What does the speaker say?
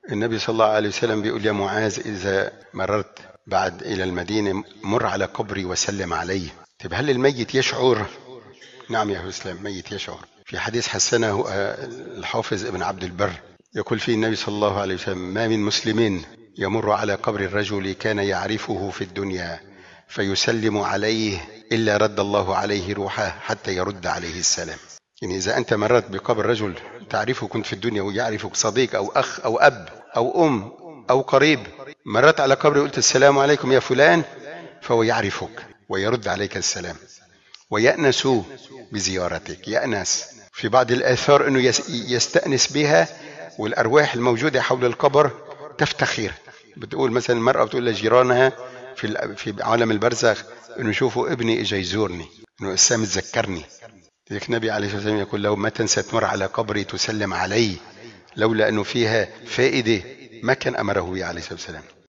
النبي صلى الله عليه وسلم بيقول يا معاذ إذا مررت بعد إلى المدينة مر على قبري وسلم عليه. طيب هل الميت يشعر؟ نعم يا إسلام، ميت يشعر. في حديث حسنه الحافظ ابن عبد البر، يقول فيه النبي صلى الله عليه وسلم ما من مسلم يمر على قبر الرجل كان يعرفه في الدنيا فيسلم عليه إلا رد الله عليه روحه حتى يرد عليه السلام. يعني إذا أنت مررت بقبر رجل تعرفه كنت في الدنيا ويعرفك صديق أو أخ أو أب أو أم أو قريب، مرت على قبر وقلت السلام عليكم يا فلان، فهو يعرفك ويرد عليك السلام ويأنس بزيارتك. يأنس في بعض الآثار أنه يستأنس بها، والأرواح الموجودة حول القبر تفتخر. بتقول مثلا المرأة بتقول لجيرانها في عالم البرزخ أنه شوفوا ابني إجا يزورني، أنه السام تذكرني. لذلك النبي عليه الصلاة والسلام يقول له ما تنسى تمر على قبري تسلم علي، لولا أنه فيها فائدة ما كان أمره عليه الصلاة والسلام.